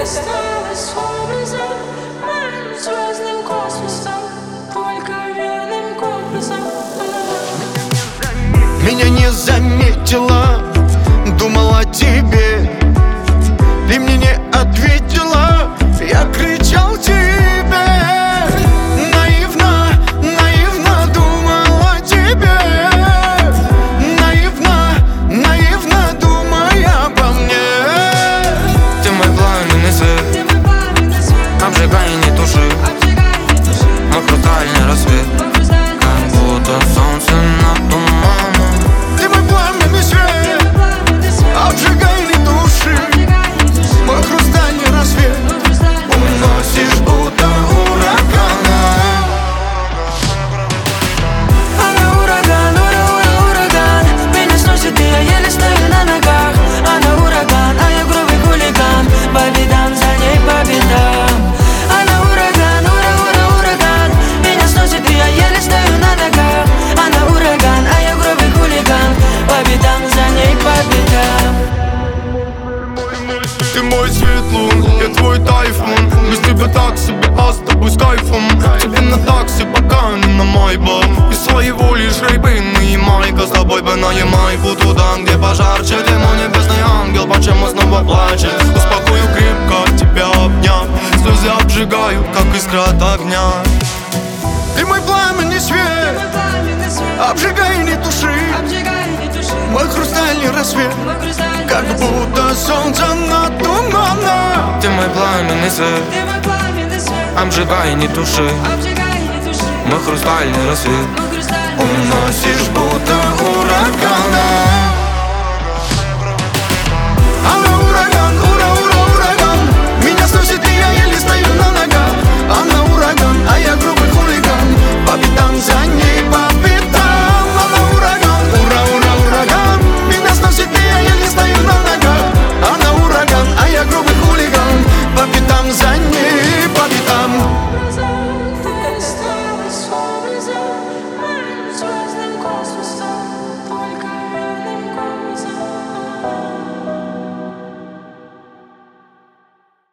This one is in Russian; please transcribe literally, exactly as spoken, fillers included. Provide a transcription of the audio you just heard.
касалась образа моим звездным космосом, только верным компасом. Меня не заметила, думала о тебе, ты мне не ответила, я кричал тебе. Наивно, наивно думала о тебе, наивно, наивно думая обо мне. Ты мой пламенный свет, обжигай и не туши, мой хрустальный рассвет, как будто солнце над туманом. Ты мой пламенный свет, обжигай и не туши, мой хрустальный рассвет, уносишь будто урагана. Она ураган, ура, ура, ураган. Меня сносит, и я еле стою на ногах. Она ураган, а я грубый хулиган. По бедам, за ней по бедам. Она ураган, ура, ура, ураган. Меня сносит, и я еле стою на ногах. Она ураган, а я грубый хулиган. По бедам, за ней по бедам. Ты мой свет лун, я твой тайфун. Без тебя так себе, а с тобой с кайфом. Тебе на такси, пока не на майбах. И своего лишь рейбины и майка. С тобой бы на Ямайку, туда, где пожарче. Ты мой небесный ангел, почему снова плачет? Успокою крепко, тебя обняв. Слезы обжигают, как искра от огня. Ты мой пламенный свет, обжигай и не туши, мой хрустальный рассвет, как будто солнце над туманом. Ты мой пламенный свет, обжигай и не туши, мой хрустальный рассвет, уносишь